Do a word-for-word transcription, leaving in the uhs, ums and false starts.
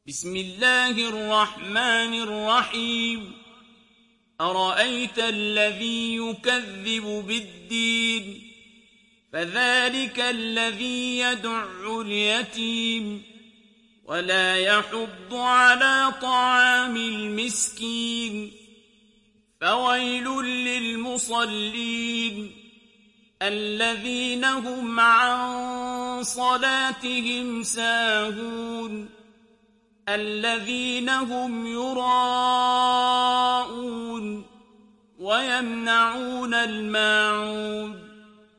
بسم الله الرحمن الرحيم أرأيت الذي يكذب بالدين فذلك الذي يدع اليتيم ولا يحض على طعام المسكين فويل للمصلين الذين هم عن صلاتهم ساهون الذين هم يراءون ويمنعون الماعون